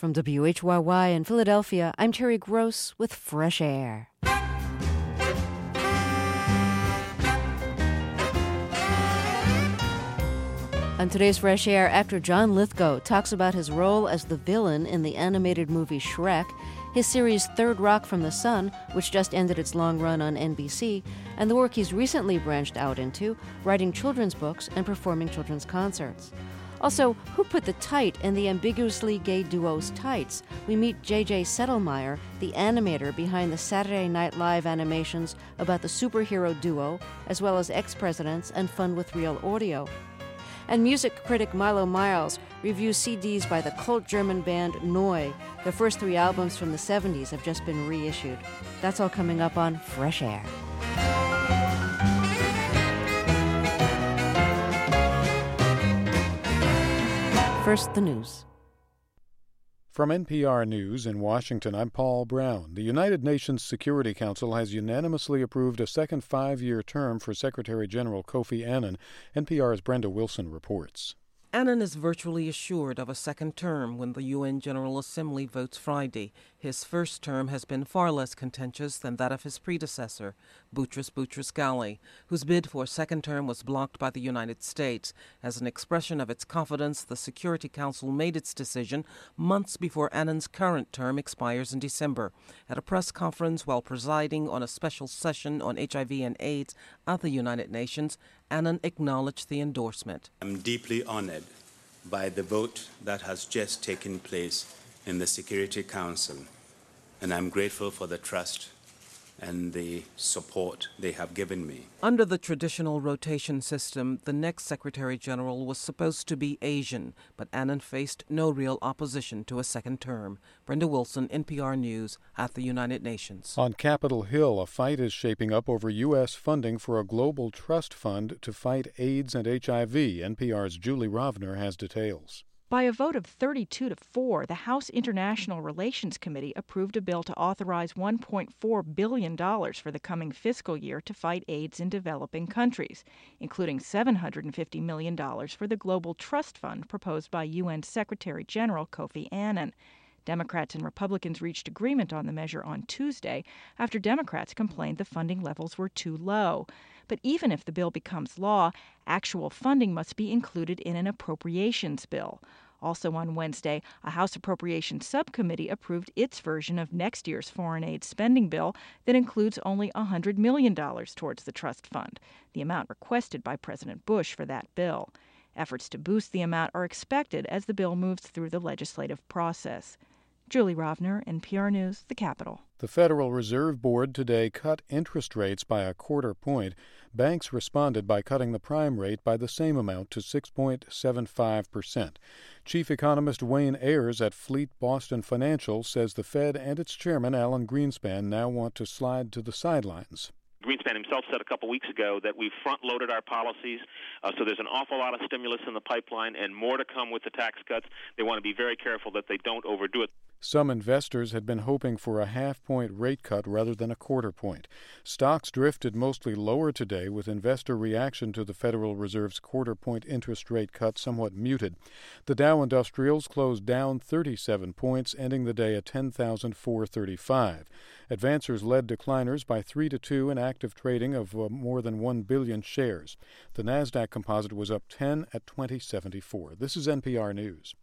From WHYY in Philadelphia, I'm Terry Gross with Fresh Air. On today's Fresh Air, actor John Lithgow talks about his role as the villain in the animated movie Shrek, his series Third Rock from the Sun, which just ended its long run on NBC, and the work he's recently branched out into, writing children's books and performing children's concerts. Also, who put the tight in the ambiguously gay duo's tights? We meet J.J. Settlemeyer, the animator behind the Saturday Night Live animations about the superhero duo, as well as ex-presidents and Fun with Real Audio. And music critic Milo Miles reviews CDs by the cult German band Neu. The first 3 albums from the 70s have just been reissued. That's all coming up on Fresh Air. First, the news. From NPR News in Washington, I'm Paul Brown. The United Nations Security Council has unanimously approved a second 5-year term for Secretary General Kofi Annan. NPR's Brenda Wilson reports. Annan is virtually assured of a second term when the UN General Assembly votes Friday. His first term has been far less contentious than that of his predecessor, Boutros Boutros-Ghali, whose bid for a second term was blocked by the United States. As an expression of its confidence, the Security Council made its decision months before Annan's current term expires in December. At a press conference while presiding on a special session on HIV and AIDS at the United Nations, Annan acknowledged the endorsement. I'm deeply honored by the vote that has just taken place in the Security Council, and I'm grateful for the trust and the support they have given me. Under the traditional rotation system, the next Secretary General was supposed to be Asian, but Annan faced no real opposition to a second term. Brenda Wilson, NPR News, at the United Nations. On Capitol Hill, a fight is shaping up over U.S. funding for a global trust fund to fight AIDS and HIV. NPR's Julie Rovner has details. By a vote of 32-4, the House International Relations Committee approved a bill to authorize $1.4 billion for the coming fiscal year to fight AIDS in developing countries, including $750 million for the Global Trust Fund proposed by UN Secretary General Kofi Annan. Democrats and Republicans reached agreement on the measure on Tuesday after Democrats complained the funding levels were too low. But even if the bill becomes law, actual funding must be included in an appropriations bill. Also on Wednesday, a House Appropriations Subcommittee approved its version of next year's foreign aid spending bill that includes only $100 million towards the trust fund, the amount requested by President Bush for that bill. Efforts to boost the amount are expected as the bill moves through the legislative process. Julie Rovner, NPR News, the Capitol. The Federal Reserve Board today cut interest rates by a quarter point. Banks responded by cutting the prime rate by the same amount to 6.75%. Chief economist Wayne Ayers at Fleet Boston Financial says the Fed and its chairman, Alan Greenspan, now want to slide to the sidelines. Greenspan himself said a couple weeks ago that we've front-loaded our policies, so there's an awful lot of stimulus in the pipeline and more to come with the tax cuts. They want to be very careful that they don't overdo it. Some investors had been hoping for a half-point rate cut rather than a quarter point. Stocks drifted mostly lower today, with investor reaction to the Federal Reserve's quarter-point interest rate cut somewhat muted. The Dow Industrials closed down 37 points, ending the day at 10,435. Advancers led decliners by 3-2 in active trading of more than 1 billion shares. The Nasdaq Composite was up 10 at 2074. This is NPR News.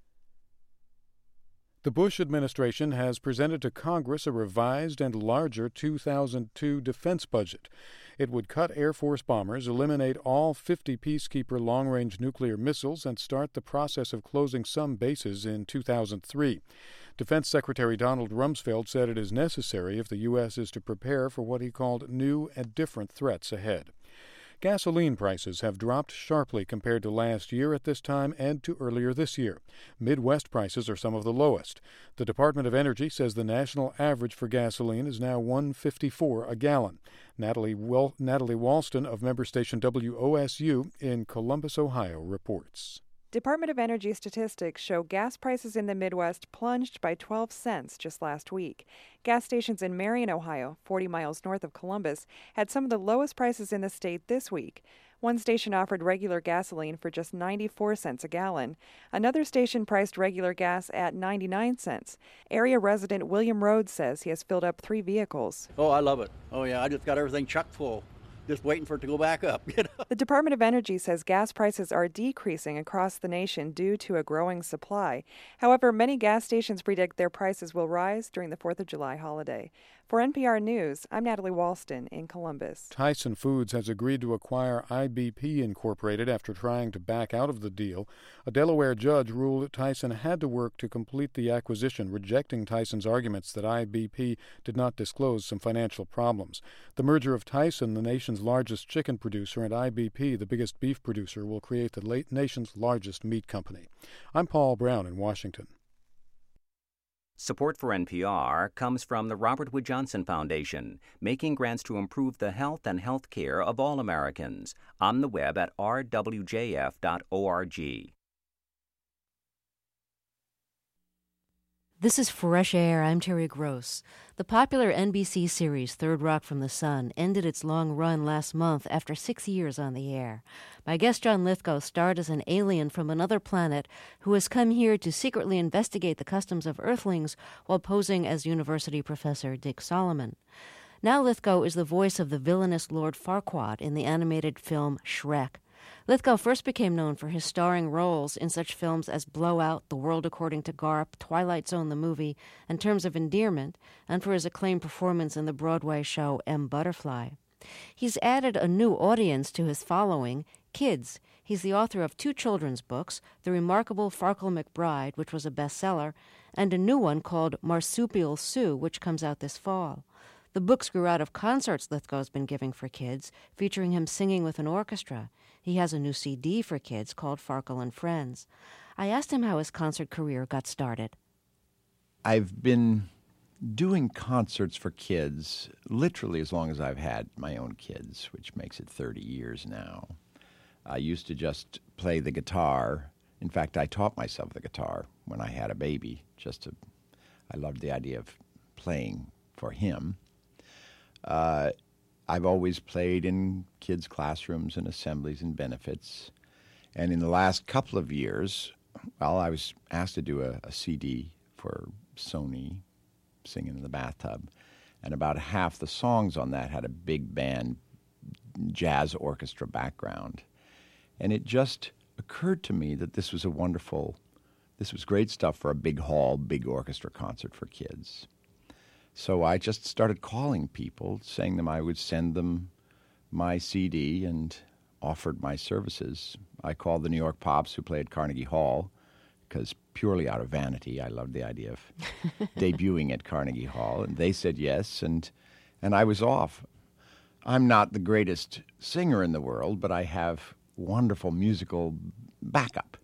The Bush administration has presented to Congress a revised and larger 2002 defense budget. It would cut Air Force bombers, eliminate all 50 Peacekeeper long-range nuclear missiles, and start the process of closing some bases in 2003. Defense Secretary Donald Rumsfeld said it is necessary if the U.S. is to prepare for what he called new and different threats ahead. Gasoline prices have dropped sharply compared to last year at this time and to earlier this year. Midwest prices are some of the lowest. The Department of Energy says the national average for gasoline is now $1.54 a gallon. Natalie Walston of member station WOSU in Columbus, Ohio, reports. Department of Energy statistics show gas prices in the Midwest plunged by 12 cents just last week. Gas stations in Marion, Ohio, 40 miles north of Columbus, had some of the lowest prices in the state this week. One station offered regular gasoline for just 94 cents a gallon. Another station priced regular gas at 99 cents. Area resident William Rhodes says he has filled up 3 vehicles. Oh, I love it. Oh, yeah, I just got everything chock full. Just waiting for it to go back up. The Department of Energy says gas prices are decreasing across the nation due to a growing supply. However, many gas stations predict their prices will rise during the 4th of July holiday. For NPR News, I'm Natalie Walston in Columbus. Tyson Foods has agreed to acquire IBP Incorporated after trying to back out of the deal. A Delaware judge ruled that Tyson had to work to complete the acquisition, rejecting Tyson's arguments that IBP did not disclose some financial problems. The merger of Tyson, the nation's largest chicken producer, and IBP, the biggest beef producer, will create the nation's largest meat company. I'm Paul Brown in Washington. Support for NPR comes from the Robert Wood Johnson Foundation, making grants to improve the health and health care of all Americans. On the web at rwjf.org. This is Fresh Air. I'm Terry Gross. The popular NBC series Third Rock from the Sun ended its long run last month after 6 years on the air. My guest John Lithgow starred as an alien from another planet who has come here to secretly investigate the customs of Earthlings while posing as university professor Dick Solomon. Now Lithgow is the voice of the villainous Lord Farquaad in the animated film Shrek. Lithgow first became known for his starring roles in such films as Blowout, The World According to Garp, Twilight Zone the Movie, and Terms of Endearment, and for his acclaimed performance in the Broadway show M. Butterfly. He's added a new audience to his following, kids. He's the author of 2 children's books, The Remarkable Farkle McBride, which was a bestseller, and a new one called Marsupial Sue, which comes out this fall. The books grew out of concerts Lithgow's been giving for kids, featuring him singing with an orchestra. He has a new CD for kids called Farkle and Friends. I asked him how his concert career got started. I've been doing concerts for kids literally as long as I've had my own kids, which makes it 30 years now. I used to just play the guitar. In fact, I taught myself the guitar when I had a baby. I loved the idea of playing for him. I've always played in kids' classrooms and assemblies and benefits. And in the last couple of years, I was asked to do a CD for Sony, Singing in the Bathtub. And about half the songs on that had a big band jazz orchestra background. And it just occurred to me that this was great stuff for a big hall, big orchestra concert for kids. So I just started calling people, saying them I would send them my CD and offered my services. I called the New York Pops, who play at Carnegie Hall, because purely out of vanity, I loved the idea of debuting at Carnegie Hall, and they said yes, and I was off. I'm not the greatest singer in the world, but I have wonderful musical backup,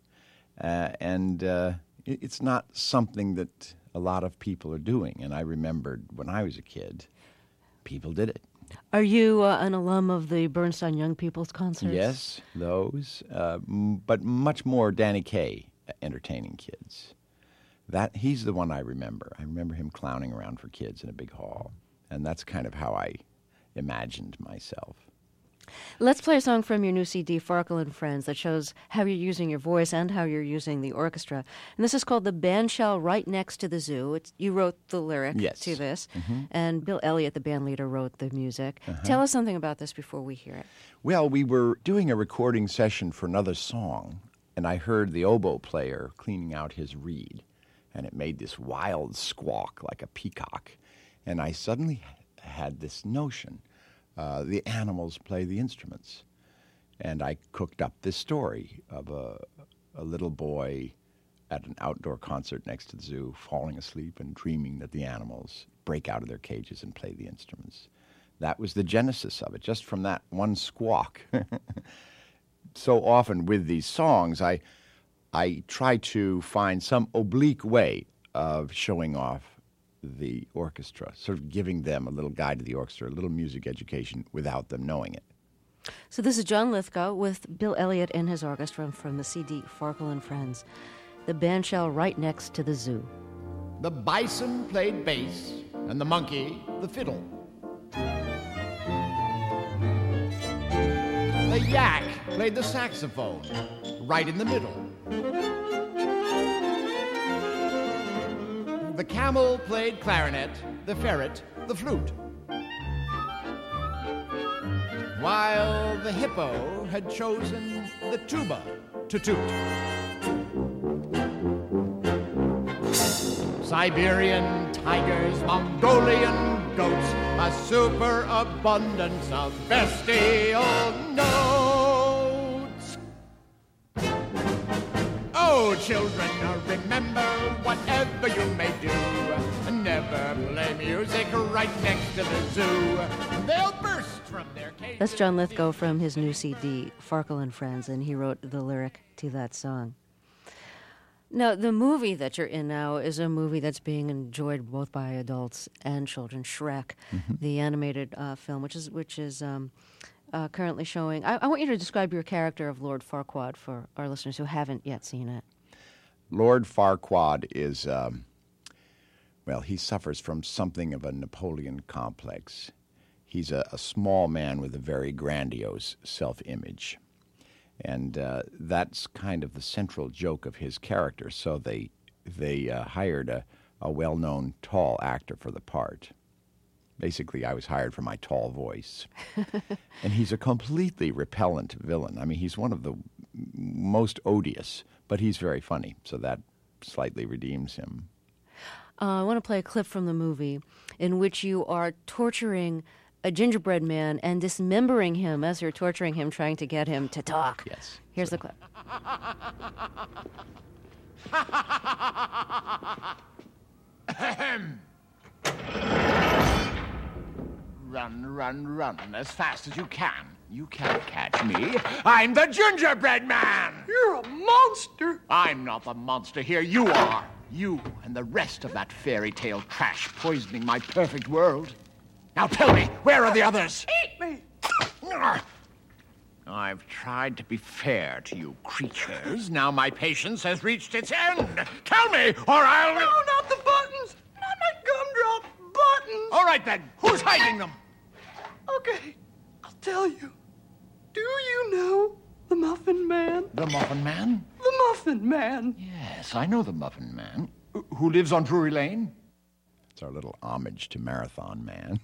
and it's not something that a lot of people are doing. And I remembered when I was a kid, people did it. Are you an alum of the Bernstein Young People's Concerts? Yes, those, but much more Danny Kaye entertaining kids. He's the one I remember. I remember him clowning around for kids in a big hall, and that's kind of how I imagined myself. Let's play a song from your new CD, Farkle and Friends, that shows how you're using your voice and how you're using the orchestra. And this is called The Band Shell Right Next to the Zoo. You wrote the lyric to this, and Bill Elliott, the band leader, wrote the music. Tell us something about this before we hear it. Well, we were doing a recording session for another song, and I heard the oboe player cleaning out his reed, and it made this wild squawk like a peacock. And I suddenly had this notion. The animals play the instruments. And I cooked up this story of a little boy at an outdoor concert next to the zoo falling asleep and dreaming that the animals break out of their cages and play the instruments. That was the genesis of it, just from that one squawk. So often with these songs, I try to find some oblique way of showing off the orchestra, sort of giving them a little guide to the orchestra, a little music education without them knowing it. So this is John Lithgow with Bill Elliott and his orchestra from the CD Farkle and Friends. The band shell right next to the zoo. The bison played bass and the monkey the fiddle. The yak played the saxophone, right in the middle. The camel played clarinet, the ferret, the flute. While the hippo had chosen the tuba to toot. Siberian tigers, Mongolian goats, a superabundance of bestial notes. Oh, children, remember, whatever you may do, never play music right next to the zoo. They'll burst from their cages. That's John Lithgow from his new CD, Farkle and Friends, and he wrote the lyric to that song. Now, the movie that you're in now is a movie that's being enjoyed both by adults and children. Shrek, the animated film, which is currently showing. I want you to describe your character of Lord Farquaad for our listeners who haven't yet seen it. Lord Farquaad is, he suffers from something of a Napoleon complex. He's a small man with a very grandiose self-image. And that's kind of the central joke of his character. So they hired a well-known tall actor for the part. Basically, I was hired for my tall voice. And he's a completely repellent villain. I mean, he's one of the most odious, but he's very funny. So that slightly redeems him. I want to play a clip from the movie in which you are torturing a gingerbread man and dismembering him as you're torturing him, trying to get him to talk. Yes. Here's the clip. Run, run, run as fast as you can. You can't catch me. I'm the gingerbread man. You're a monster. I'm not the monster here. You are. You and the rest of that fairy tale trash poisoning my perfect world. Now tell me, where are the others? Eat me! I've tried to be fair to you creatures. Now my patience has reached its end. Tell me, or I'll... No, not the buttons! Not my gumdrop buttons! All right, then. Who's hiding them? Okay, I'll tell you. Do you know the Muffin Man? The Muffin Man? The Muffin Man. Yes, I know the Muffin Man. Who lives on Drury Lane? It's our little homage to Marathon Man.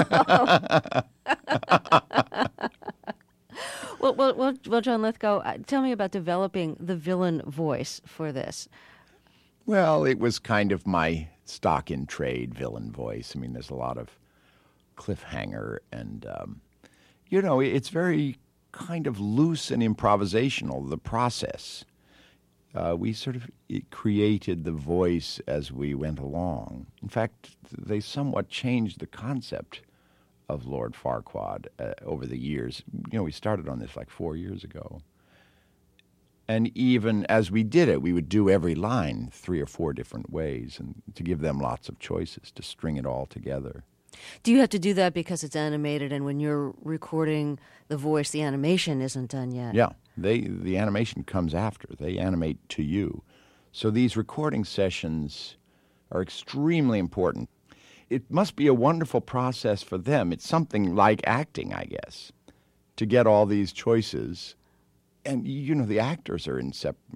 Well, John Lithgow, tell me about developing the villain voice for this. Well, it was kind of my stock-in-trade villain voice. I mean, there's a lot of cliffhanger and, it's very kind of loose and improvisational, the process. We sort of created the voice as we went along. In fact, they somewhat changed the concept of Lord Farquaad over the years. We started on this like 4 years ago. And even as we did it, we would do every line 3 or 4 different ways and to give them lots of choices, to string it all together. Do you have to do that because it's animated and when you're recording the voice, the animation isn't done yet? Yeah, the animation comes after. They animate to you. So these recording sessions are extremely important. It must be a wonderful process for them. It's something like acting, I guess, to get all these choices. And, the actors are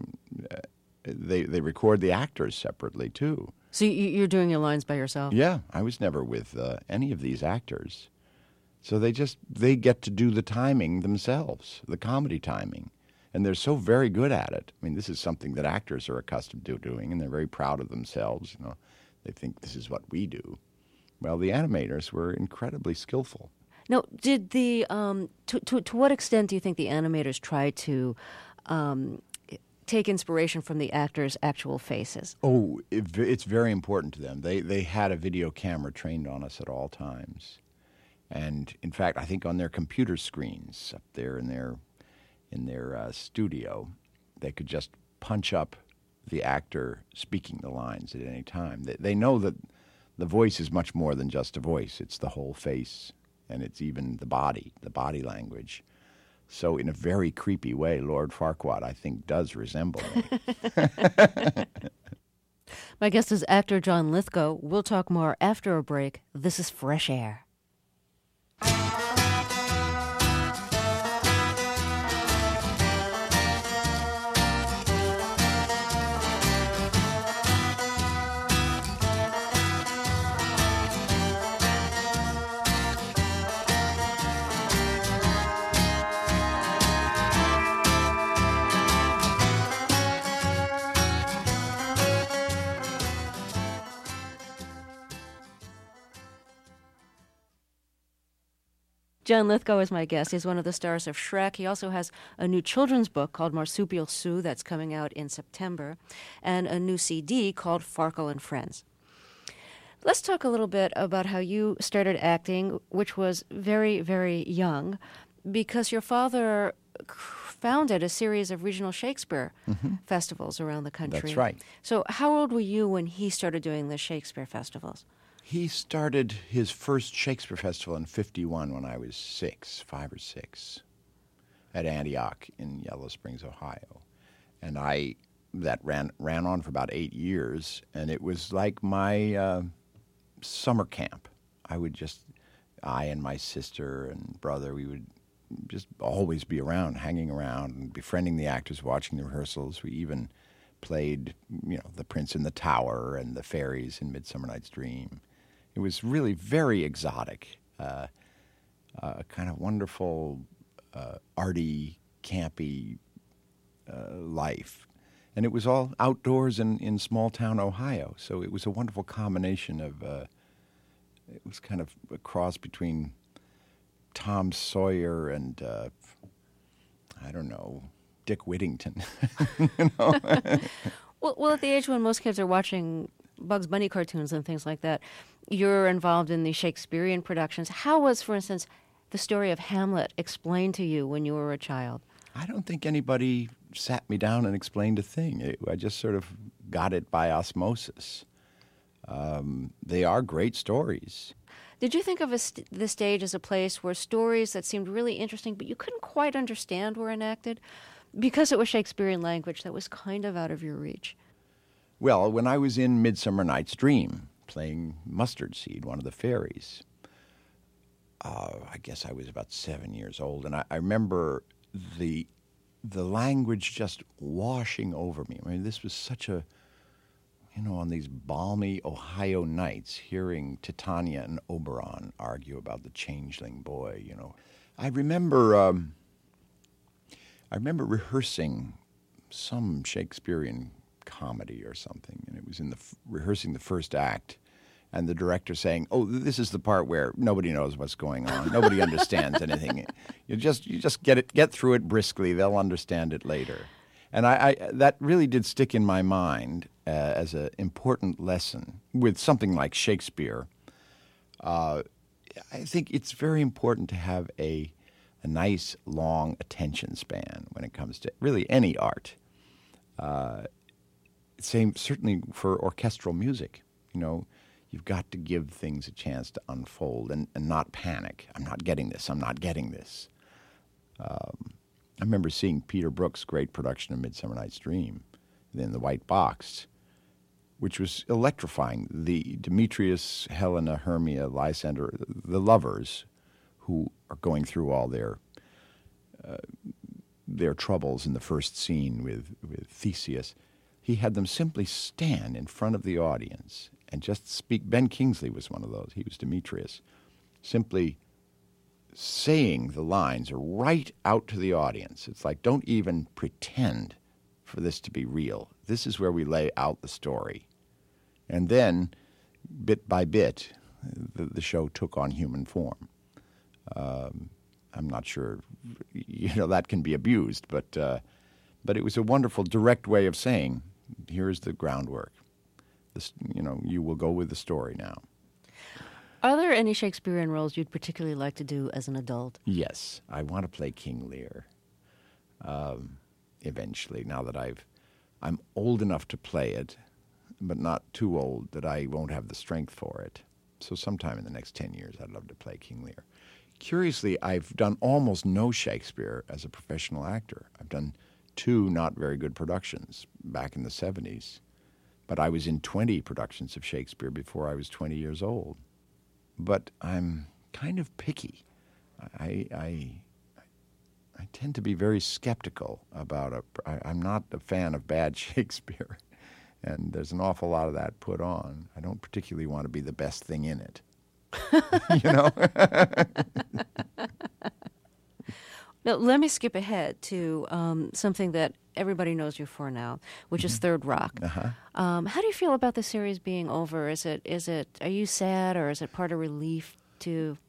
they record the actors separately, too. So you're doing your lines by yourself? Yeah, I was never with any of these actors. So they get to do the timing themselves, the comedy timing. And they're so very good at it. I mean, this is something that actors are accustomed to doing, and they're very proud of themselves. They think this is what we do. Well, the animators were incredibly skillful. Now, did to what extent do you think the animators tried to take inspiration from the actors' actual faces? Oh, it's very important to them. They had a video camera trained on us at all times. And, in fact, I think on their computer screens up there in their studio, they could just punch up the actor speaking the lines at any time. They know that the voice is much more than just a voice. It's the whole face, and it's even the body language. So in a very creepy way, Lord Farquaad, I think, does resemble me. My guest is actor John Lithgow. We'll talk more after a break. This is Fresh Air. John Lithgow is my guest. He's one of the stars of Shrek. He also has a new children's book called Marsupial Sue that's coming out in September, and a new CD called Farkle and Friends. Let's talk a little bit about how you started acting, which was very, very young, because your father founded a series of regional Shakespeare festivals around the country. That's right. So how old were you when he started doing the Shakespeare festivals? He started his first Shakespeare festival in 1951 when I was 5 or 6, at Antioch in Yellow Springs, Ohio. And that ran on for about 8 years, and it was like my summer camp. I and my sister and brother, we would just always be around, hanging around and befriending the actors, watching the rehearsals. We even played, The Prince in the Tower and the fairies in Midsummer Night's Dream. It was really very exotic, a kind of wonderful, arty, campy life. And it was all outdoors in small-town Ohio, so it was a wonderful combination of, it was kind of a cross between Tom Sawyer and, Dick Whittington. Well, at the age when most kids are watching Bugs Bunny cartoons and things like that, you're involved in the Shakespearean productions. How was, for instance, the story of Hamlet explained to you when you were a child? I don't think anybody sat me down and explained a thing. I just sort of got it by osmosis. They are great stories. Did you think of the stage as a place where stories that seemed really interesting but you couldn't quite understand were enacted? Because it was Shakespearean language that was kind of out of your reach. Well, when I was in Midsummer Night's Dream, playing Mustard Seed, one of the fairies, I guess I was about 7 years old, and I remember the language just washing over me. I mean, this was such a, on these balmy Ohio nights, hearing Titania and Oberon argue about the changeling boy, I remember rehearsing some Shakespearean comedy or something, and it was rehearsing the first act, and the director saying, "Oh, this is the part where nobody knows what's going on, nobody understands anything. You just get through it briskly. They'll understand it later." And I that really did stick in my mind as an important lesson with something like Shakespeare. I think it's very important to have a nice long attention span when it comes to really any art. Same certainly for orchestral music. You've got to give things a chance to unfold and not panic. I'm not getting this. I remember seeing Peter Brook's great production of Midsummer Night's Dream in the White Box, which was electrifying. The Demetrius, Helena, Hermia, Lysander, the lovers who are going through all their troubles in the first scene with Theseus. He had them simply stand in front of the audience and just speak. Ben Kingsley was one of those. He was Demetrius. Simply saying the lines right out to the audience. It's like, don't even pretend for this to be real. This is where we lay out the story. And then, bit by bit, the show took on human form. I'm not sure, that can be abused, but it was a wonderful, direct way of saying, here's the groundwork. You will go with the story now. Are there any Shakespearean roles you'd particularly like to do as an adult? Yes, I want to play King Lear. Eventually, now that I'm old enough to play it, but not too old that I won't have the strength for it. So sometime in the next 10 years, I'd love to play King Lear. Curiously, I've done almost no Shakespeare as a professional actor. I've done 2 not very good productions back in the 70s. But I was in 20 productions of Shakespeare before I was 20 years old. But I'm kind of picky. I tend to be very skeptical about I'm not a fan of bad Shakespeare. And there's an awful lot of that put on. I don't particularly want to be the best thing in it. Now, let me skip ahead to something that everybody knows you for now, which is Third Rock. How do you feel about the series being over? Are you sad, or is it part of relief to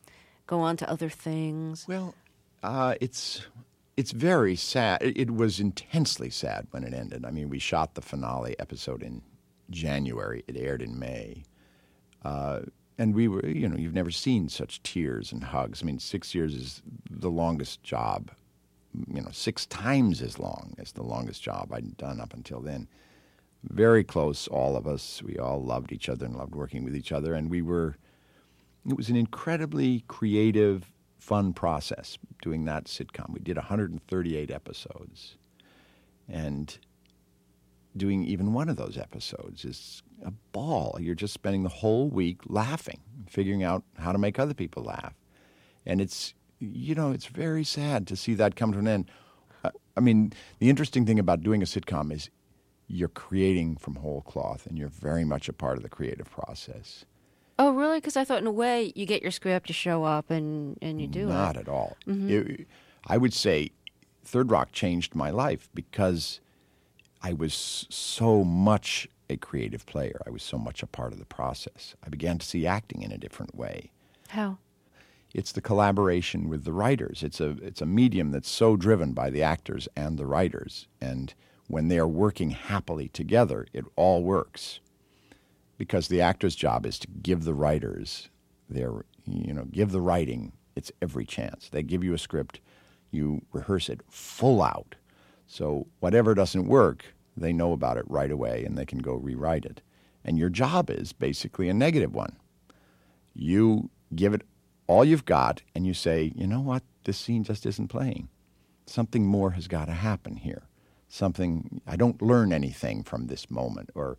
go on to other things? Well, it's very sad. It was intensely sad when it ended. I mean, we shot the finale episode in January. It aired in May. And we were, you've never seen such tears and hugs. I mean, 6 years is the longest job, 6 times as long as the longest job I'd done up until then. Very close, all of us. We all loved each other and loved working with each other. And it was an incredibly creative, fun process doing that sitcom. We did 138 episodes. And doing even one of those episodes is a ball. You're just spending the whole week laughing, figuring out how to make other people laugh. And it's very sad to see that come to an end. I mean, the interesting thing about doing a sitcom is you're creating from whole cloth, and you're very much a part of the creative process. Oh, really? Because I thought in a way you get your script, you show up, and you do it. Not at all. Mm-hmm. I would say Third Rock changed my life because I was so much a creative player. I was so much a part of the process. I began to see acting in a different way. How? It's the collaboration with the writers. It's a medium that's so driven by the actors and the writers. And when they are working happily together, it all works. Because the actor's job is to give the writers give the writing its every chance. They give you a script, you rehearse it full out. So whatever doesn't work, they know about it right away and they can go rewrite it. And your job is basically a negative one. You give it all you've got and you say, you know what, this scene just isn't playing. Something more has got to happen here. I don't learn anything from this moment, or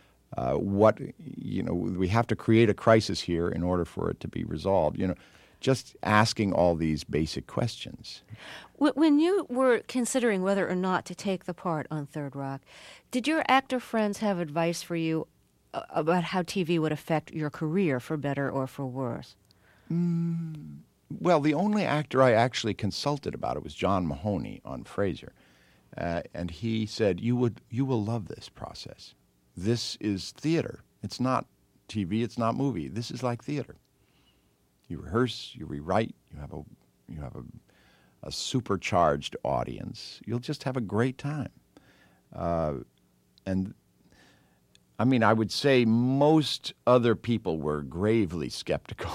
we have to create a crisis here in order for it to be resolved. Just asking all these basic questions. When you were considering whether or not to take the part on Third Rock, did your actor friends have advice for you about how TV would affect your career, for better or for worse? Well, the only actor I actually consulted about it was John Mahoney on Frasier. And he said, you will love this process. This is theater. It's not TV, it's not movie. This is like theater. You rehearse, you rewrite, you have a supercharged audience. You'll just have a great time. And I mean, I would say most other people were gravely skeptical.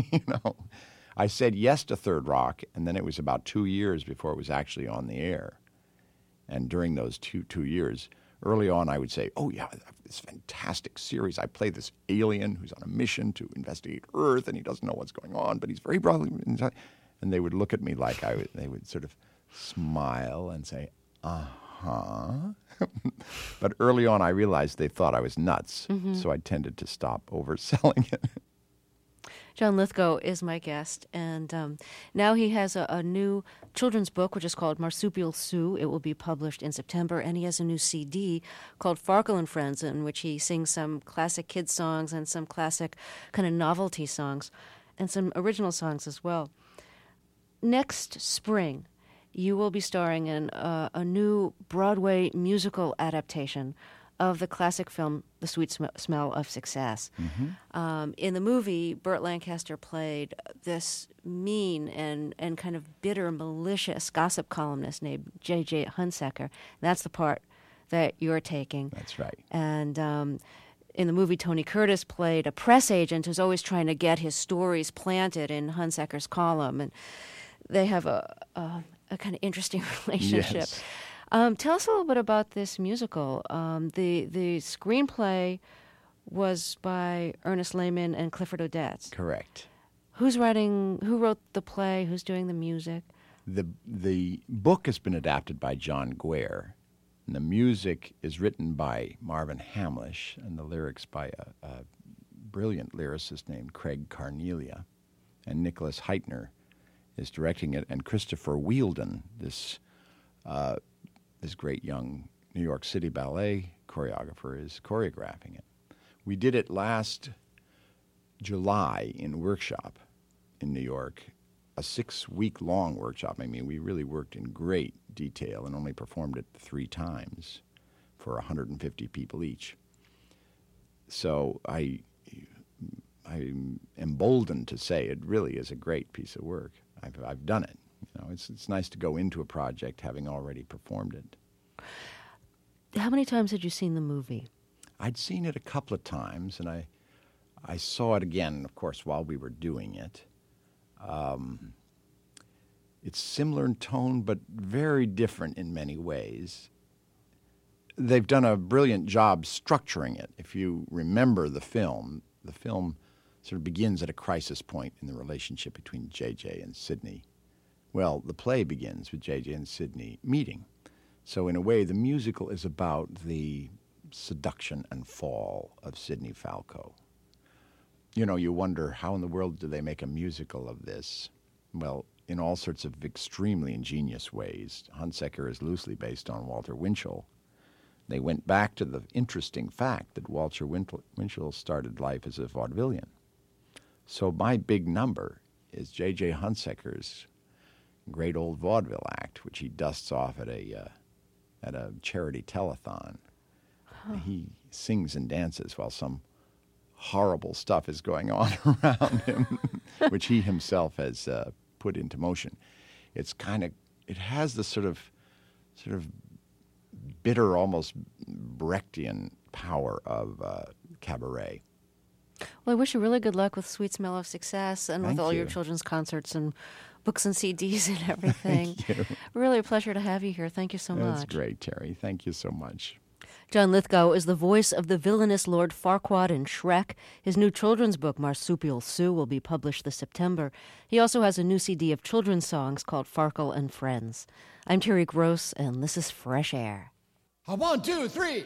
I said yes to Third Rock, and then it was about 2 years before it was actually on the air. And during those two years, early on, I would say, oh, yeah, this fantastic series. I play this alien who's on a mission to investigate Earth, and he doesn't know what's going on, but he's very brilliant. And they would look at me like they would sort of smile and say, uh-huh. But early on, I realized they thought I was nuts, so I tended to stop overselling it. John Lithgow is my guest, and now he has a new children's book, which is called Marsupial Sue. It will be published in September, and he has a new CD called Farkle and Friends, in which he sings some classic kids songs and some classic kind of novelty songs, and some original songs as well. Next spring, you will be starring in a new Broadway musical adaptation of the classic film The Sweet Smell of Success. In the movie, Burt Lancaster played this mean and kind of bitter, malicious gossip columnist named J.J. Hunsaker. That's the part that you're taking. That's right. And in the movie, Tony Curtis played a press agent who's always trying to get his stories planted in Hunsaker's column. And they have a kind of interesting relationship. Yes. Tell us a little bit about this musical. The screenplay was by Ernest Lehman and Clifford Odets. Correct. Who wrote the play? Who's doing the music? The book has been adapted by John Guare, and the music is written by Marvin Hamlish, and the lyrics by a brilliant lyricist named Craig Carnelia, and Nicholas Heitner is directing it, and Christopher Wheeldon, this great young New York City ballet choreographer, is choreographing it. We did it last July in workshop in New York, a 6-week-long workshop. I mean, we really worked in great detail and only performed it 3 times for 150 people each. So I I'm emboldened to say it really is a great piece of work. I've done it. You know, it's nice to go into a project having already performed it. How many times had you seen the movie? I'd seen it a couple of times, and I saw it again, of course, while we were doing it. It's similar in tone, but very different in many ways. They've done a brilliant job structuring it. If you remember the film sort of begins at a crisis point in the relationship between J.J. and Sidney. Well, the play begins with J.J. and Sidney meeting. So in a way, the musical is about the seduction and fall of Sidney Falco. You know, you wonder, how in the world do they make a musical of this? Well, in all sorts of extremely ingenious ways. Hunsaker is loosely based on Walter Winchell. They went back to the interesting fact that Walter Winchell started life as a vaudevillian. So my big number is J.J. Hunsaker's great old vaudeville act, which he dusts off at a charity telethon. Huh. He sings and dances while some horrible stuff is going on around him, which he himself has put into motion. It has the sort of bitter, almost Brechtian power of cabaret. Well, I wish you really good luck with Sweet Smell of Success and Thank with all you. your children's concerts and books and CDs and everything. Thank you. Really a pleasure to have you here. Thank you so much. That's great, Terry. Thank you so much. John Lithgow is the voice of the villainous Lord Farquaad in Shrek. His new children's book, Marsupial Sue, will be published this September. He also has a new CD of children's songs called Farkle and Friends. I'm Terry Gross, and this is Fresh Air. 1, 2, 3.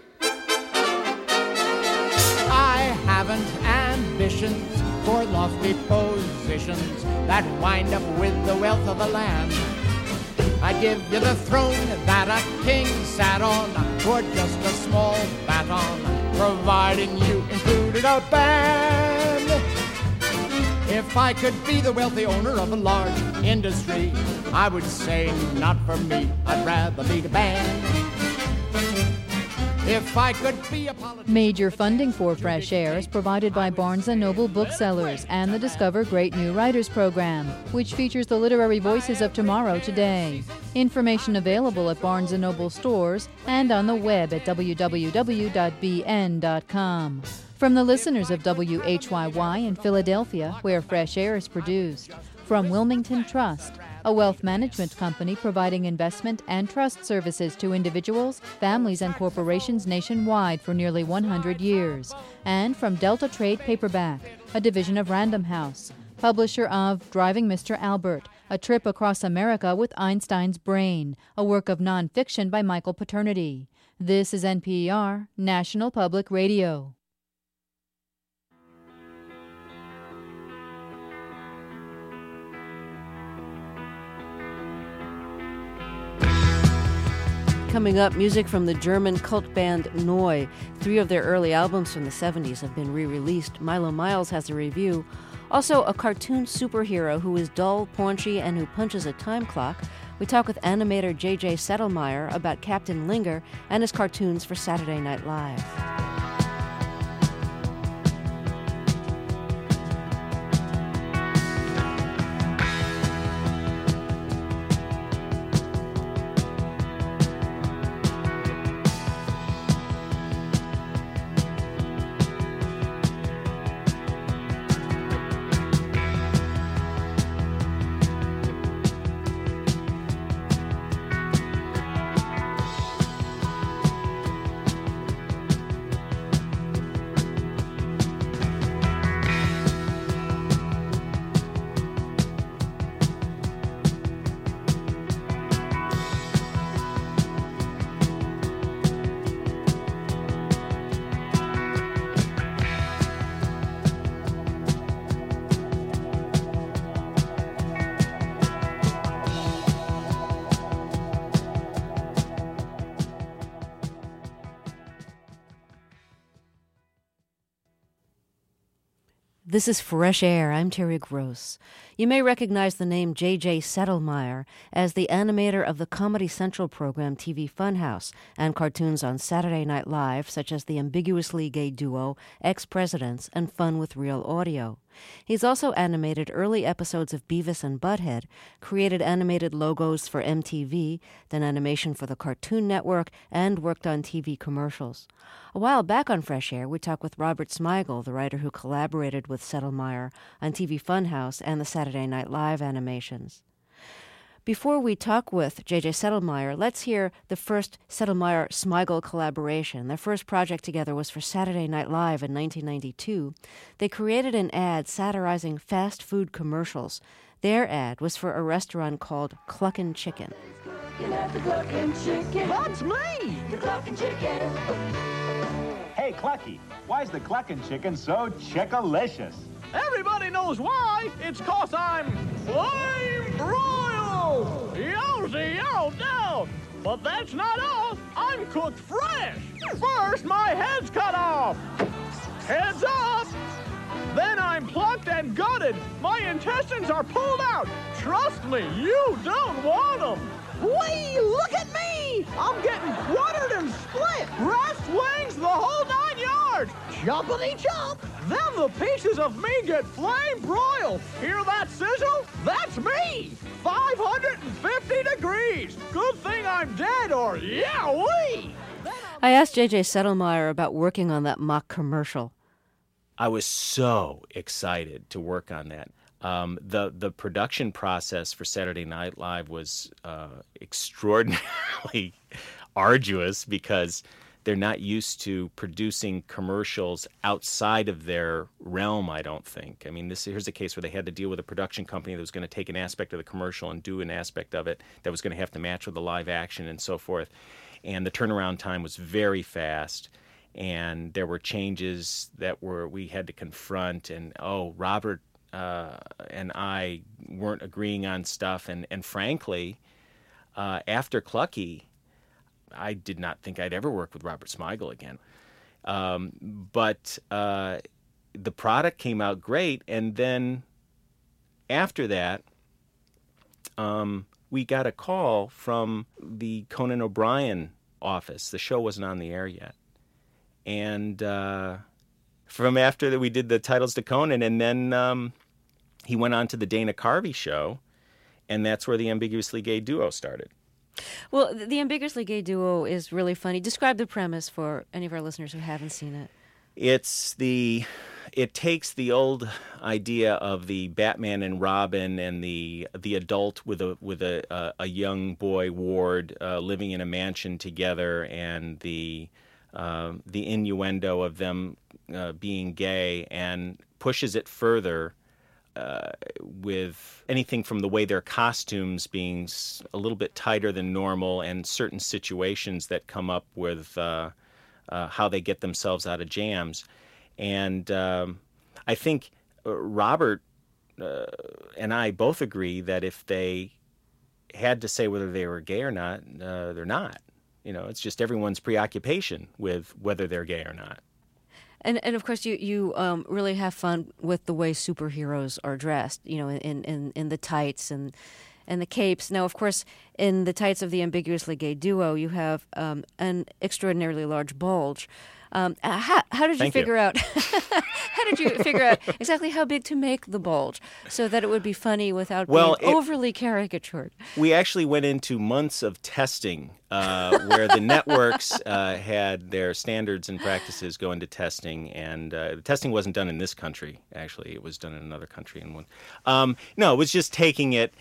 I haven't ambitions for lofty positions that wind up with the wealth of the land. I'd give you the throne that a king sat on for just a small baton, providing you included a band. If I could be the wealthy owner of a large industry, I would say not for me, I'd rather lead a band. If I could be a politician. Major funding for Fresh Air is provided by Barnes & Noble Booksellers and the Discover Great New Writers program, which features the literary voices of tomorrow today. Information available at Barnes & Noble stores and on the web at www.bn.com. From the listeners of WHYY in Philadelphia, where Fresh Air is produced. From Wilmington Trust, a wealth management company providing investment and trust services to individuals, families, and corporations nationwide for nearly 100 years. And from Delta Trade Paperback, a division of Random House, publisher of Driving Mr. Albert, A Trip Across America with Einstein's Brain, a work of nonfiction by Michael Paternity. This is NPR, National Public Radio. Coming up, music from the German cult band Neu. 3 of their early albums from the 70s have been re-released. Milo Miles has a review. Also, a cartoon superhero who is dull, paunchy, and who punches a time clock. We talk with animator J.J. Settlemeyer about Captain Linger and his cartoons for Saturday Night Live. This is Fresh Air. I'm Terry Gross. You may recognize the name J.J. Settlemeyer as the animator of the Comedy Central program TV Funhouse and cartoons on Saturday Night Live, such as the ambiguously gay duo Ex-Presidents and Fun with Real Audio. He's also animated early episodes of Beavis and Butthead, created animated logos for MTV, done animation for the Cartoon Network, and worked on TV commercials. A while back on Fresh Air, we talked with Robert Smigel, the writer who collaborated with Settlemeyer on TV Funhouse and the Saturday Night Live animations. Before we talk with J.J. Settlemeyer, let's hear the first Settlemeyer-Smigel collaboration. Their first project together was for Saturday Night Live in 1992. They created an ad satirizing fast food commercials. Their ad was for a restaurant called Cluckin' Chicken. That's me! The Cluckin' Chicken. Hey, Clucky, why's the Cluckin' Chicken so chickalicious? Everybody knows why. It's 'cause I'm flame broiled. Yowzy, yow, down. But that's not all. I'm cooked fresh. First, my head's cut off. Heads up. Then I'm plucked and gutted. My intestines are pulled out. Trust me, you don't want them. Whee! Look at me! I'm getting quartered and split. Breast wings, the whole 9 yards. Choppity chop. Then the pieces of me get flame broiled. Hear that sizzle? That's me. 550 degrees. Good thing I'm dead or yeah-wee. I asked J.J. Settlemeyer about working on that mock commercial. I was so excited to work on that. The production process for Saturday Night Live was extraordinarily arduous because they're not used to producing commercials outside of their realm, I don't think. I mean, here's a case where they had to deal with a production company that was going to take an aspect of the commercial and do an aspect of it that was going to have to match with the live action and so forth. And the turnaround time was very fast. And there were changes that we had to confront. And, Robert and I weren't agreeing on stuff. And frankly, after Clucky, I did not think I'd ever work with Robert Smigel again. But the product came out great. And then after that, we got a call from the Conan O'Brien office. The show wasn't on the air yet. And from after that, we did the titles to Conan, and then he went on to the Dana Carvey show, and that's where the Ambiguously Gay Duo started. Well, the Ambiguously Gay Duo is really funny. Describe the premise for any of our listeners who haven't seen it. It takes the old idea of the Batman and Robin and the adult with a young boy, Ward, living in a mansion together, and the innuendo of them being gay, and pushes it further with anything from the way their costumes being a little bit tighter than normal, and certain situations that come up with how they get themselves out of jams. And I think Robert and I both agree that if they had to say whether they were gay or not, they're not. You know, it's just everyone's preoccupation with whether they're gay or not. And of course, you really have fun with the way superheroes are dressed, you know, in the tights and the capes. Now, of course, in the tights of the Ambiguously Gay Duo, you have an extraordinarily large bulge. How did you figure out? How did you figure out exactly how big to make the bulge so that it would be funny without being overly caricatured? We actually went into months of testing, where the networks had their standards and practices go into testing, and the testing wasn't done in this country. Actually, it was done in another country. No, it was just taking it.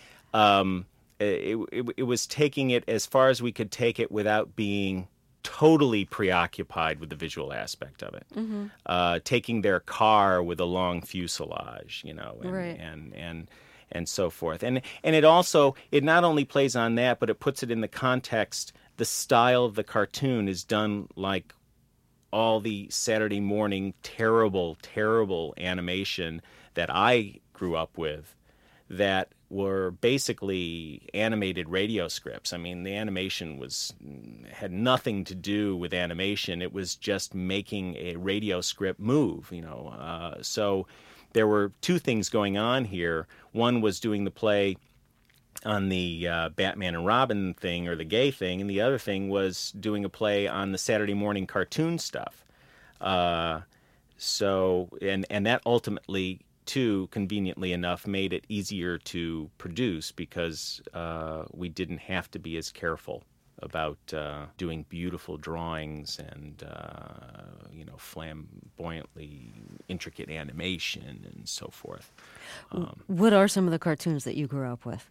It was taking it as far as we could take it without being totally preoccupied with the visual aspect of it. Mm-hmm. Taking their car with a long fuselage, you know, and so forth. And it not only plays on that, but it puts it in the context. The style of the cartoon is done like all the Saturday morning terrible, terrible animation that I grew up with, that were basically animated radio scripts. I mean, the animation had nothing to do with animation. It was just making a radio script move, So there were two things going on here. One was doing the play on the Batman and Robin thing, or the gay thing, and the other thing was doing a play on the Saturday morning cartoon stuff. So that ultimately, too, conveniently enough, made it easier to produce because we didn't have to be as careful about doing beautiful drawings and flamboyantly intricate animation and so forth. What are some of the cartoons that you grew up with?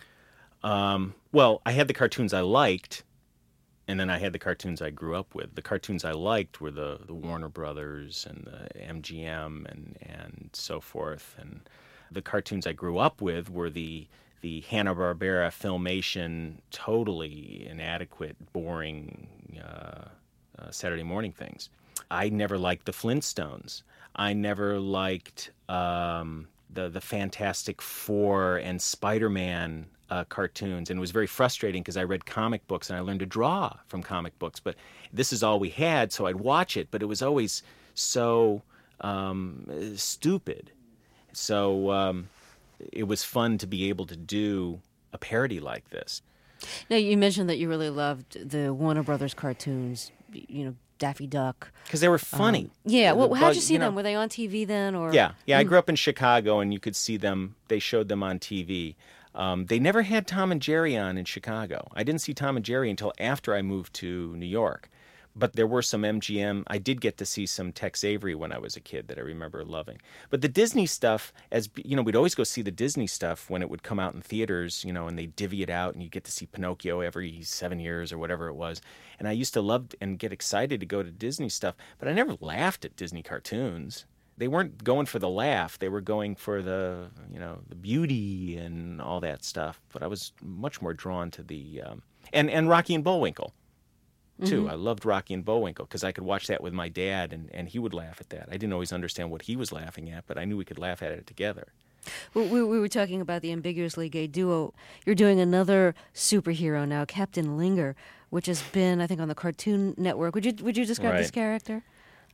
Well, I had the cartoons I liked, and then I had the cartoons I grew up with. The cartoons I liked were the Warner Brothers and the MGM and so forth. And the cartoons I grew up with were the Hanna-Barbera Filmation, totally inadequate, boring Saturday morning things. I never liked the Flintstones. I never liked the Fantastic Four and Spider-Man cartoons, and it was very frustrating because I read comic books and I learned to draw from comic books, but this is all we had, so I'd watch it, but it was always so stupid. So it was fun to be able to do a parody like this. Now, you mentioned that you really loved the Warner Brothers cartoons, Daffy Duck. Because they were funny. Well, how'd you see them? Were they on TV then? Or Yeah, I grew up in Chicago, and you could see them. They showed them on TV. They never had Tom and Jerry on in Chicago. I didn't see Tom and Jerry until after I moved to New York. But there were some MGM. I did get to see some Tex Avery when I was a kid that I remember loving. But the Disney stuff, we'd always go see the Disney stuff when it would come out in theaters, and they divvy it out, and you get to see Pinocchio every 7 years or whatever it was. And I used to love and get excited to go to Disney stuff, but I never laughed at Disney cartoons. They weren't going for the laugh. They were going for the beauty and all that stuff. But I was much more drawn to the and Rocky and Bullwinkle, too. Mm-hmm. I loved Rocky and Bullwinkle because I could watch that with my dad, and he would laugh at that. I didn't always understand what he was laughing at, but I knew we could laugh at it together. We were talking about the ambiguously gay duo. You're doing another superhero now, Captain Linger, which has been, I think, on the Cartoon Network. Would you describe this character?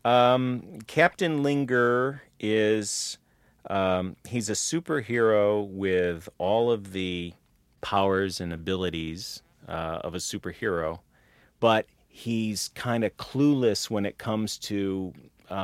Captain Linger is he's a superhero with all of the powers and abilities of a superhero, but he's kind of clueless when it comes to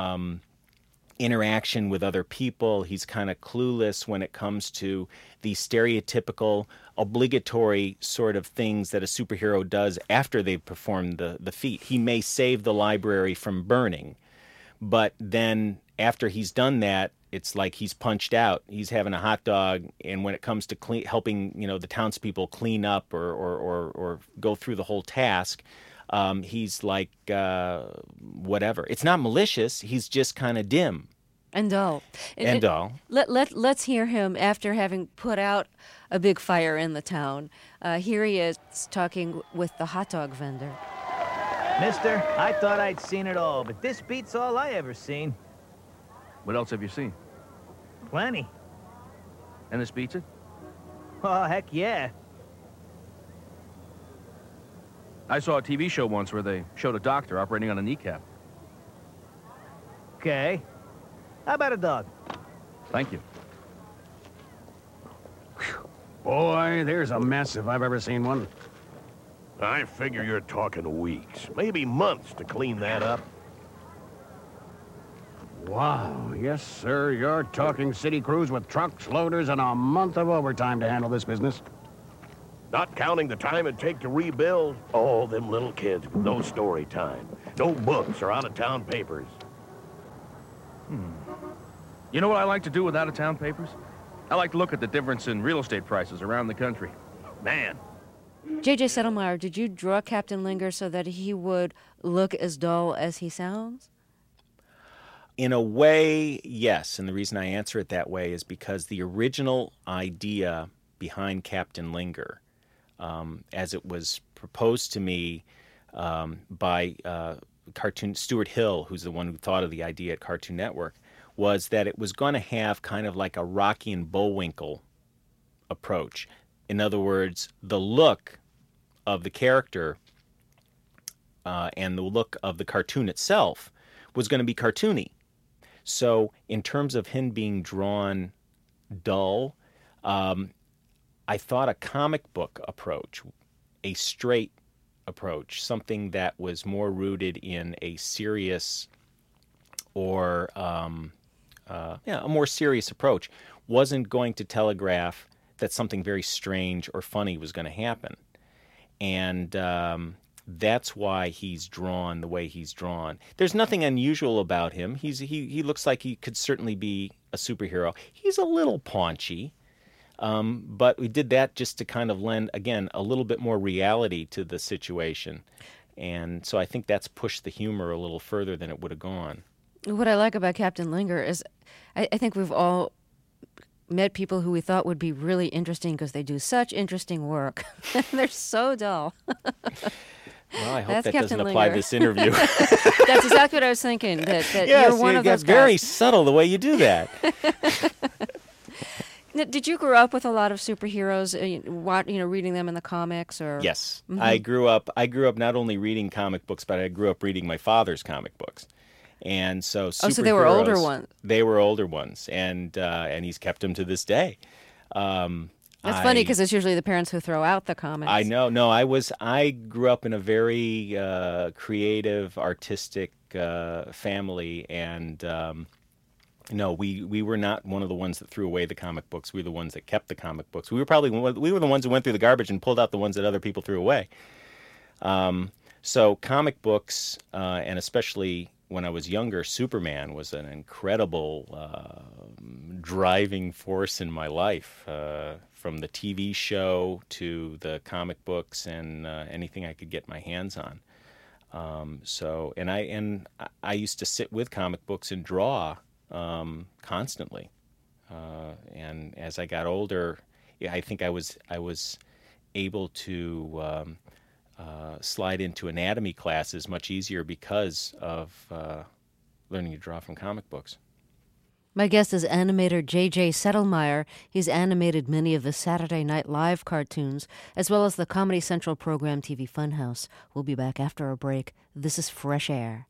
interaction with other people. He's kind of clueless when it comes to the stereotypical, obligatory sort of things that a superhero does after they've performed the feat. He may save the library from burning, but then after he's done that, it's like he's punched out. He's having a hot dog, and when it comes to helping, the townspeople clean up or go through the whole task, he's like whatever. It's not malicious. He's just kind of dim and dull. Dull. Let's hear him after having put out a big fire in the town. Here he is talking with the hot dog vendor. Mister, I thought I'd seen it all, but this beats all I ever seen. What else have you seen? Plenty. And this beats it? Oh, heck yeah. I saw a TV show once where they showed a doctor operating on a kneecap. Okay. How about a dog? Thank you. Boy, there's a mess if I've ever seen one. I figure you're talking weeks, maybe months to clean that up. Wow, yes, sir. You're talking city crews with trucks, loaders, and a month of overtime to handle this business. Not counting the time it'd take to rebuild. All them little kids with no story time, no books or out-of-town papers. You know what I like to do with out-of-town papers? I like to look at the difference in real estate prices around the country. Man. J.J. Settlemeyer, did you draw Captain Linger so that he would look as dull as he sounds? In a way, yes. And the reason I answer it that way is because the original idea behind Captain Linger, as it was proposed to me by Stuart Hill, who's the one who thought of the idea at Cartoon Network, was that it was going to have kind of like a Rocky and Bullwinkle approach. In other words, the look of the character and the look of the cartoon itself was going to be cartoony. So in terms of him being drawn dull, I thought a comic book approach, a straight approach, something that was more rooted in a serious or a more serious approach, wasn't going to telegraph that something very strange or funny was going to happen. And that's why he's drawn the way he's drawn. There's nothing unusual about him. He looks like he could certainly be a superhero. He's a little paunchy, but we did that just to kind of lend, again, a little bit more reality to the situation. And so I think that's pushed the humor a little further than it would have gone. What I like about Captain Linger is I think we've all met people who we thought would be really interesting because they do such interesting work. They're so dull. Well, I hope That's that Captain doesn't apply Linger. to this interview. That's exactly what I was thinking, that Yes, you're one of those that's very guys. subtle the way you do that. Now, did you grow up with a lot of superheroes, reading them in the comics? Or Yes. Mhm. I grew up not only reading comic books, but I grew up reading my father's comic books. And so Oh, so they were older superheroes- ones. They were older ones, and he's kept them to this day. That's funny because it's usually the parents who throw out the comics. I know. No, I grew up in a very creative, artistic family, and no, we were not one of the ones that threw away the comic books. We were the ones that kept the comic books. We were the ones who went through the garbage and pulled out the ones that other people threw away. So comic books, and especially when I was younger, Superman was an incredible driving force in my life, from the TV show to the comic books and anything I could get my hands on. I used to sit with comic books and draw constantly. And as I got older, I think I was able to slide into anatomy classes much easier because of learning to draw from comic books. My guest is animator J.J. Settlemeyer. He's animated many of the Saturday Night Live cartoons, as well as the Comedy Central program TV Funhouse. We'll be back after a break. This is Fresh Air.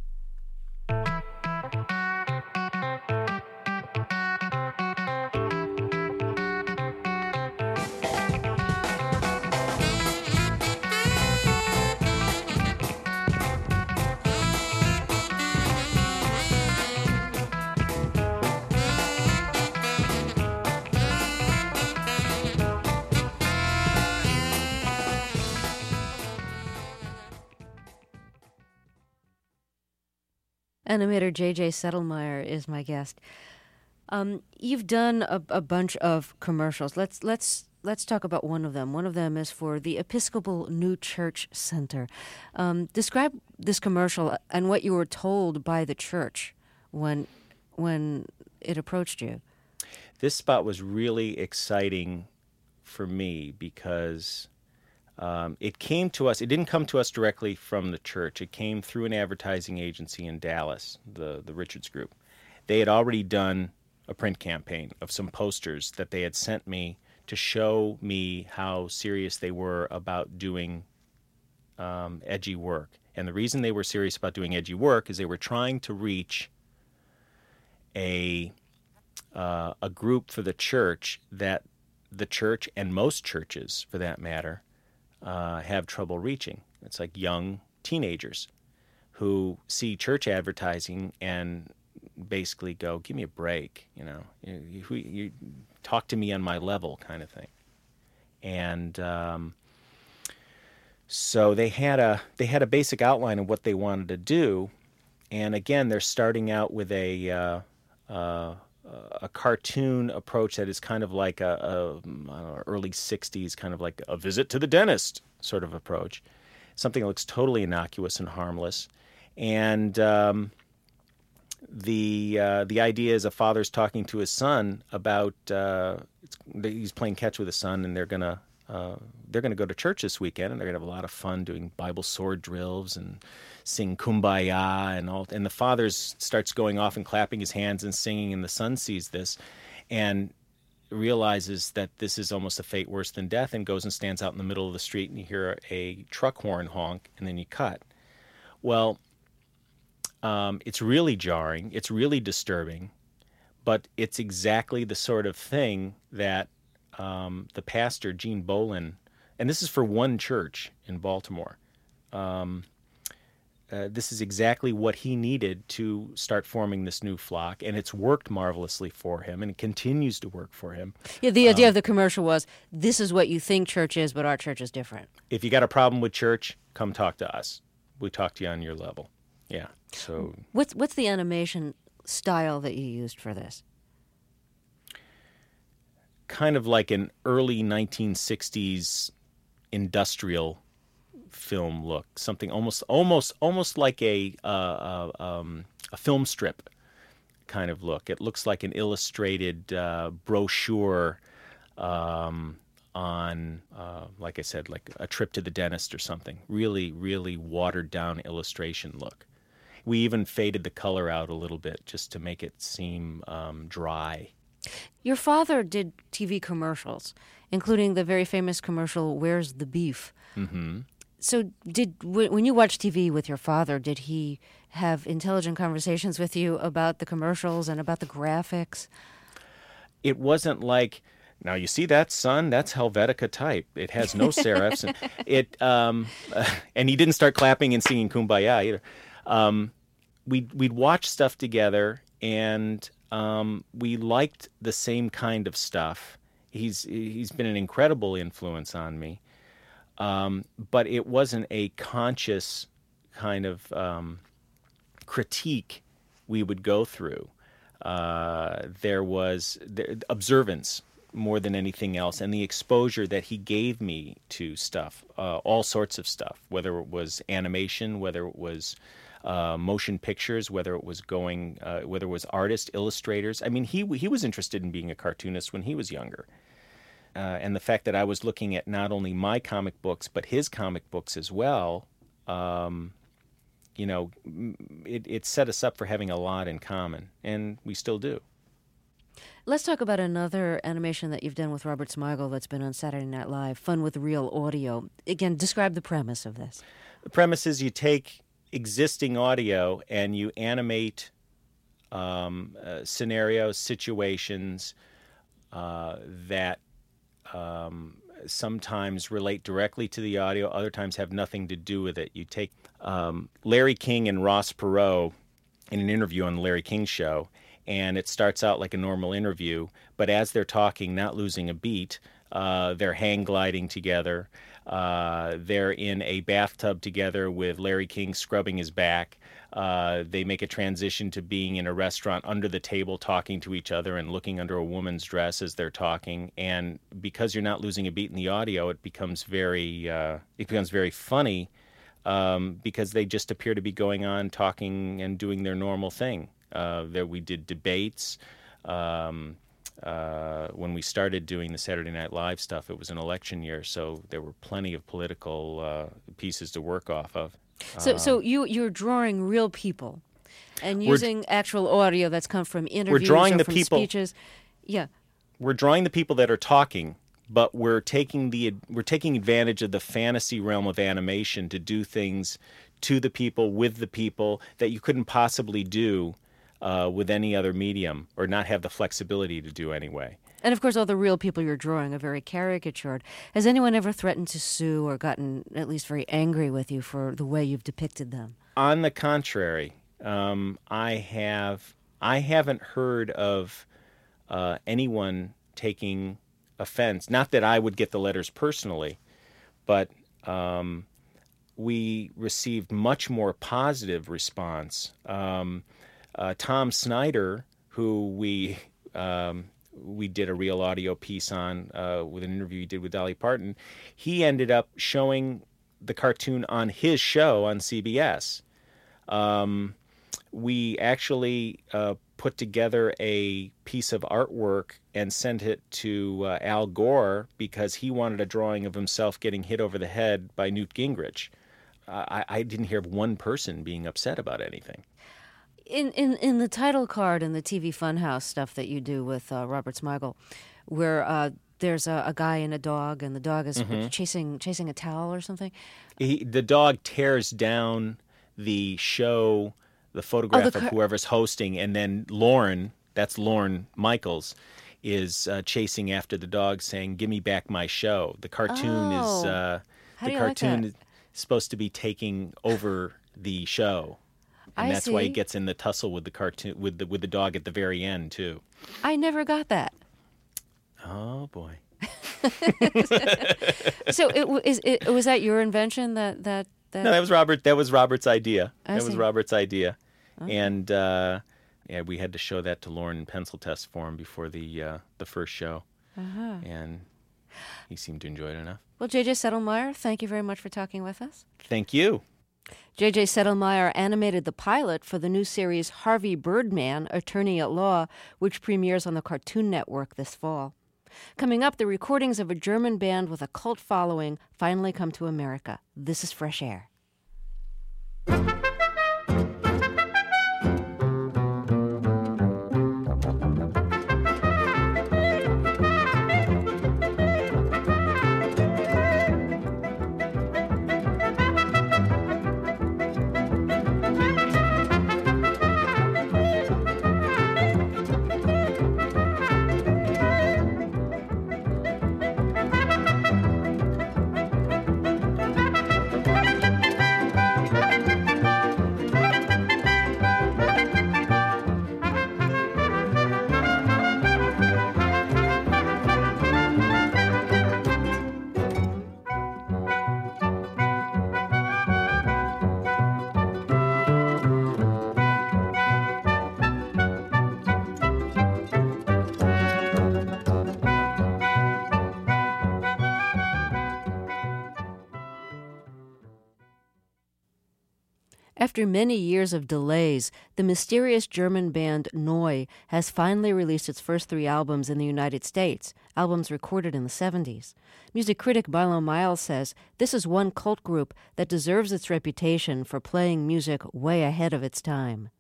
Animator J.J. Settlemeyer is my guest. You've done a bunch of commercials. Let's talk about one of them. One of them is for the Episcopal New Church Center. Describe this commercial and what you were told by the church when it approached you. This spot was really exciting for me because it came to us. It didn't come to us directly from the church. It came through an advertising agency in Dallas, the Richards Group. They had already done a print campaign of some posters that they had sent me to show me how serious they were about doing edgy work. And the reason they were serious about doing edgy work is they were trying to reach a group for the church that the church, and most churches for that matter, have trouble reaching. It's like young teenagers who see church advertising and basically go, "Give me a break, you talk to me on my level," kind of thing. And so they had a basic outline of what they wanted to do, and again, they're starting out with a cartoon approach that is kind of like I don't know, early 60s, kind of like a visit to the dentist sort of approach, something that looks totally innocuous and harmless. And the idea is a father's talking to his son about he's playing catch with his son, and they're gonna go to church this weekend, and they're gonna have a lot of fun doing Bible sword drills and sing Kumbaya and all. And the father starts going off and clapping his hands and singing, and the son sees this, and realizes that this is almost a fate worse than death and goes and stands out in the middle of the street, and you hear a truck horn honk, and then you cut. Well, it's really jarring. It's really disturbing, but it's exactly the sort of thing that the pastor, Gene Bolin, and this is for one church in Baltimore, this is exactly what he needed to start forming this new flock, and it's worked marvelously for him, and it continues to work for him. Yeah, the idea of the commercial was, this is what you think church is, but our church is different. If you got a problem with church, come talk to us. We talk to you on your level. Yeah. So what's the animation style that you used for this? Kind of like an early 1960s industrial film look, something almost like a film strip kind of look. It looks like an illustrated brochure on, like I said, like a trip to the dentist or something. Really, really watered down illustration look. We even faded the color out a little bit just to make it seem dry. Your father did TV commercials, including the very famous commercial, Where's the Beef? Mm-hmm. So when you watched TV with your father, did he have intelligent conversations with you about the commercials and about the graphics? It wasn't like, now you see that, son? That's Helvetica type. It has no serifs. And he didn't start clapping and singing Kumbaya either. We'd watch stuff together, and we liked the same kind of stuff. He's been an incredible influence on me. But it wasn't a conscious kind of critique we would go through. There was observance more than anything else, and the exposure that he gave me to stuff, all sorts of stuff, whether it was animation, whether it was motion pictures, whether it was whether it was artists, illustrators. I mean, he was interested in being a cartoonist when he was younger. And the fact that I was looking at not only my comic books, but his comic books as well, it set us up for having a lot in common, and we still do. Let's talk about another animation that you've done with Robert Smigel that's been on Saturday Night Live, Fun with Real Audio. Again, describe the premise of this. The premise is you take existing audio and you animate scenarios, situations that sometimes relate directly to the audio, other times have nothing to do with it. You take Larry King and Ross Perot in an interview on the Larry King Show, and it starts out like a normal interview, but as they're talking, not losing a beat, they're hang gliding together. They're in a bathtub together with Larry King scrubbing his back. They make a transition to being in a restaurant under the table talking to each other and looking under a woman's dress as they're talking. And because you're not losing a beat in the audio, it becomes very funny because they just appear to be going on talking and doing their normal thing. We did debates. When we started doing the Saturday Night Live stuff, it was an election year, so there were plenty of political pieces to work off of. So you're drawing real people and using actual audio that's come from interviews or from speeches. Yeah. We're drawing the people that are talking, but we're taking advantage of the fantasy realm of animation to do things to the people, with the people, that you couldn't possibly do with any other medium, or not have the flexibility to do anyway. And of course, all the real people you're drawing are very caricatured. Has anyone ever threatened to sue or gotten at least very angry with you for the way you've depicted them? On the contrary, I haven't heard of anyone taking offense. Not that I would get the letters personally, but we received much more positive response. Tom Snyder, who we did a real audio piece on with an interview he did with Dolly Parton, he ended up showing the cartoon on his show on CBS. We actually put together a piece of artwork and sent it to Al Gore because he wanted a drawing of himself getting hit over the head by Newt Gingrich. I didn't hear of one person being upset about anything. In the title card and the TV Funhouse stuff that you do with Robert Smigel, where there's a guy and a dog, and the dog is chasing a towel or something. The dog tears down the show, the photograph of whoever's hosting, and then Lorne, that's Lorne Michaels, is chasing after the dog, saying, "Give me back my show." The cartoon is supposed to be taking over the show, and that's why he gets in the tussle with the cartoon with the dog at the very end too. I never got that. Oh boy! So was that your invention? That No, that was Robert. That was Robert's idea. Was Robert's idea, okay. And we had to show that to Lorne in pencil test for him before the first show, and he seemed to enjoy it enough. Well, J.J. Settlemeyer, thank you very much for talking with us. Thank you. J.J. Settlemeyer animated the pilot for the new series Harvey Birdman, Attorney at Law, which premieres on the Cartoon Network this fall. Coming up, the recordings of a German band with a cult following finally come to America. This is Fresh Air. After many years of delays, the mysterious German band Neu has finally released its first 3 albums in the United States, albums recorded in the 70s. Music critic Milo Miles says this is one cult group that deserves its reputation for playing music way ahead of its time.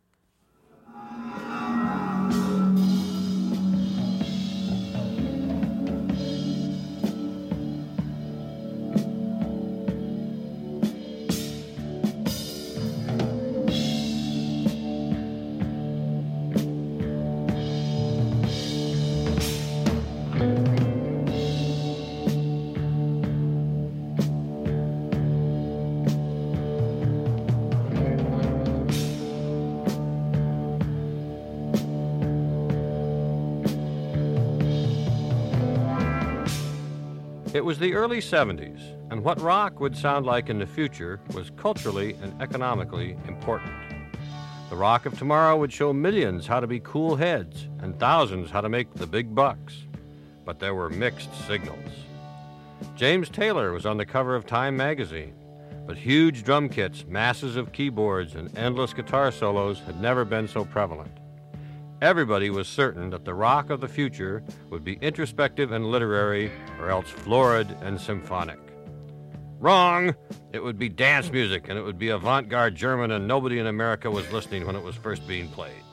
It was the early 70s, and what rock would sound like in the future was culturally and economically important. The rock of tomorrow would show millions how to be cool heads and thousands how to make the big bucks. But there were mixed signals. James Taylor was on the cover of Time magazine, but huge drum kits, masses of keyboards, and endless guitar solos had never been so prevalent. Everybody was certain that the rock of the future would be introspective and literary, or else florid and symphonic. Wrong! It would be dance music, and it would be avant-garde German, and nobody in America was listening when it was first being played.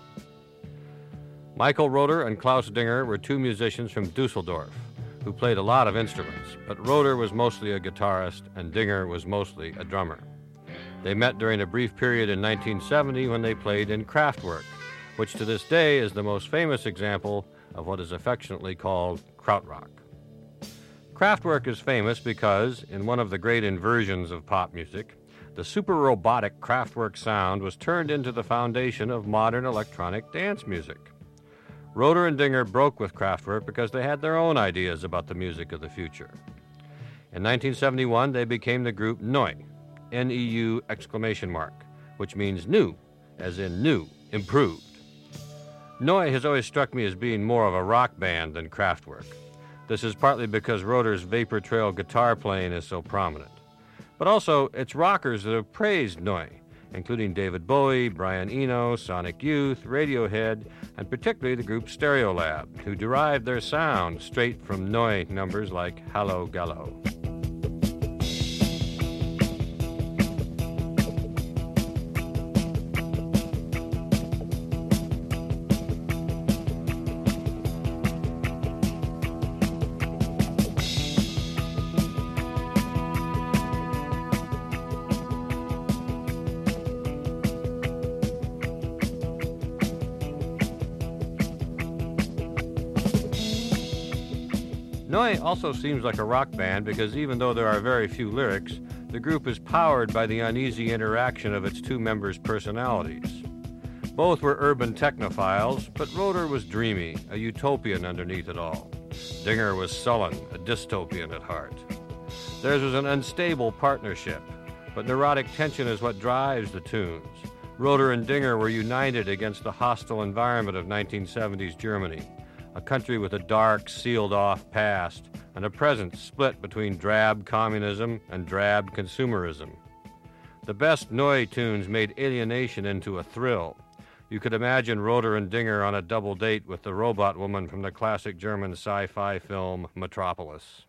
Michael Roeder and Klaus Dinger were 2 musicians from Dusseldorf who played a lot of instruments, but Roeder was mostly a guitarist, and Dinger was mostly a drummer. They met during a brief period in 1970 when they played in Kraftwerk, which to this day is the most famous example of what is affectionately called krautrock. Kraftwerk is famous because, in one of the great inversions of pop music, the super robotic Kraftwerk sound was turned into the foundation of modern electronic dance music. Roeder and Dinger broke with Kraftwerk because they had their own ideas about the music of the future. In 1971, they became the group Neu, N-E-U exclamation mark, which means new, as in new, improved. Neu has always struck me as being more of a rock band than Kraftwerk. This is partly because Roeder's Vapor Trail guitar playing is so prominent. But also, it's rockers that have praised Neu, including David Bowie, Brian Eno, Sonic Youth, Radiohead, and particularly the group Stereolab, who derived their sound straight from Neu numbers like Hallo Gallo. Neu! Also seems like a rock band because even though there are very few lyrics, the group is powered by the uneasy interaction of its two members' personalities. Both were urban technophiles, but Roeder was dreamy, a utopian underneath it all. Dinger was sullen, a dystopian at heart. Theirs was an unstable partnership, but neurotic tension is what drives the tunes. Roeder and Dinger were united against the hostile environment of 1970s Germany, a country with a dark, sealed-off past and a present split between drab communism and drab consumerism. The best Neu! Tunes made alienation into a thrill. You could imagine Roeder and Dinger on a double date with the robot woman from the classic German sci-fi film Metropolis.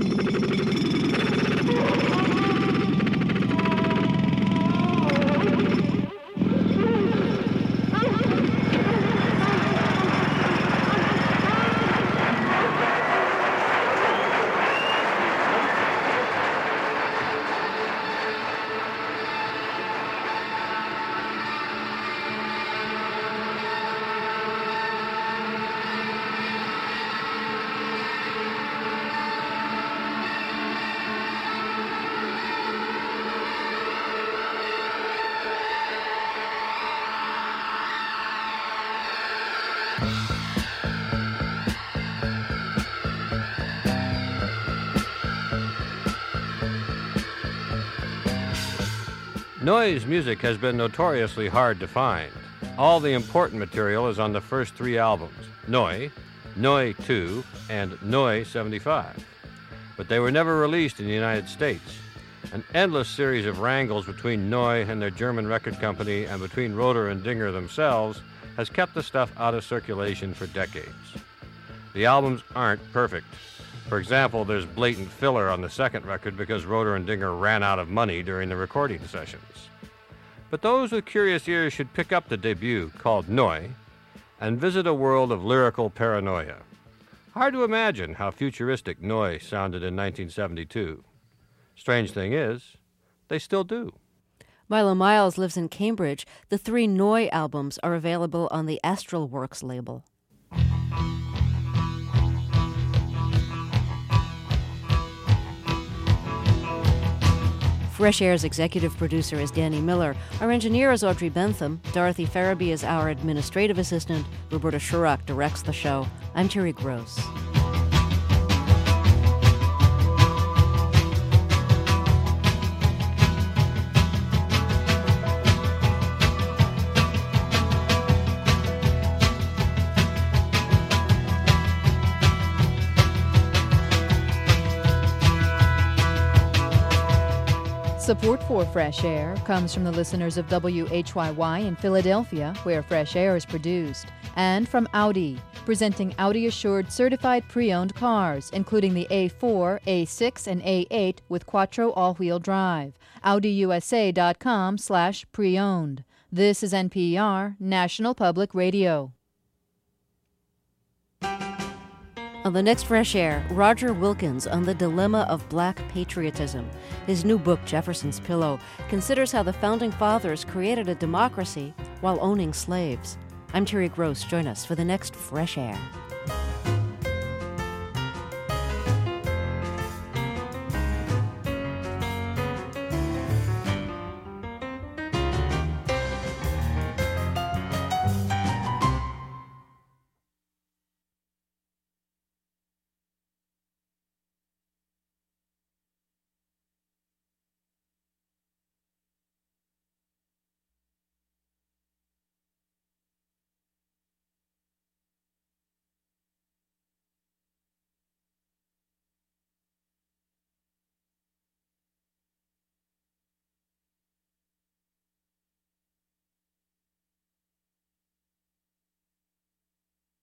Neu's music has been notoriously hard to find. All the important material is on the first three albums, Neu!, Neu! 2, and Neu! 75. But they were never released in the United States. An endless series of wrangles between Neu! And their German record company and between Roeder and Dinger themselves has kept the stuff out of circulation for decades. The albums aren't perfect. For example, there's blatant filler on the second record because Roeder and Dinger ran out of money during the recording sessions. But those with curious ears should pick up the debut, called Neu!, and visit a world of lyrical paranoia. Hard to imagine how futuristic Neu! Sounded in 1972. Strange thing is, they still do. Milo Miles lives in Cambridge. The 3 Neu! Albums are available on the Astral Works label. Fresh Air's executive producer is Danny Miller. Our engineer is Audrey Bentham. Dorothy Farabee is our administrative assistant. Roberta Shurrock directs the show. I'm Terry Gross. Support for Fresh Air comes from the listeners of WHYY in Philadelphia, where Fresh Air is produced, and from Audi, presenting Audi-assured certified pre-owned cars, including the A4, A6, and A8 with Quattro all-wheel drive. AudiUSA.com/pre-owned. This is NPR, National Public Radio. On the next Fresh Air, Roger Wilkins on the dilemma of black patriotism. His new book, Jefferson's Pillow, considers how the Founding Fathers created a democracy while owning slaves. I'm Terry Gross. Join us for the next Fresh Air.